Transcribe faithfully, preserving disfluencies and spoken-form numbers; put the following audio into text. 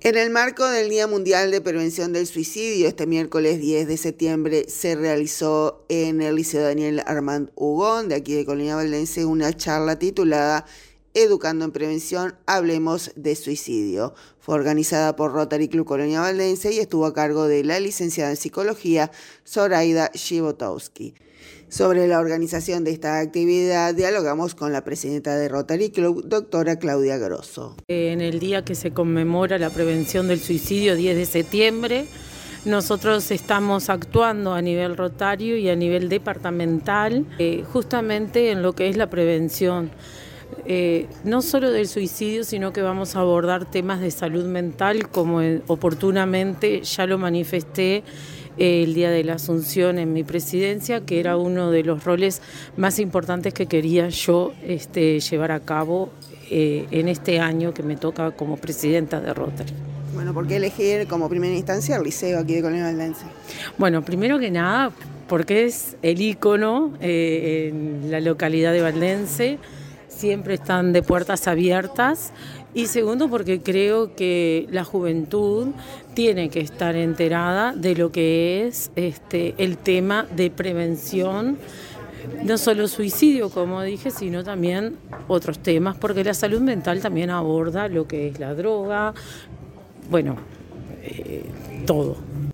En el marco del Día Mundial de Prevención del Suicidio, este miércoles diez de septiembre se realizó en el Liceo Daniel Armand Hugón, de aquí de Colonia Valdense, una charla titulada Educando en Prevención, Hablemos de Suicidio. Fue organizada por Rotary Club Colonia Valdense y estuvo a cargo de la licenciada en Psicología, Zoraida Shibotowski. Sobre la organización de esta actividad dialogamos con la presidenta de Rotary Club, doctora Claudia Grosso. En el día que se conmemora la prevención del suicidio, diez de septiembre, nosotros estamos actuando a nivel rotario y a nivel departamental, eh, justamente en lo que es la prevención. Eh, no solo del suicidio, sino que vamos a abordar temas de salud mental, como eh, oportunamente ya lo manifesté eh, el día de la Asunción en mi presidencia, que era uno de los roles más importantes que quería yo este, llevar a cabo eh, en este año que me toca como presidenta de Rotary. Bueno, ¿por qué elegir como primera instancia el liceo aquí de Colonia Valdense? Bueno, primero que nada, porque es el ícono eh, en la localidad de Valdense. Siempre están de puertas abiertas, y segundo porque creo que la juventud tiene que estar enterada de lo que es este, el tema de prevención, no solo suicidio, como dije, sino también otros temas, porque la salud mental también aborda lo que es la droga, bueno, eh, todo.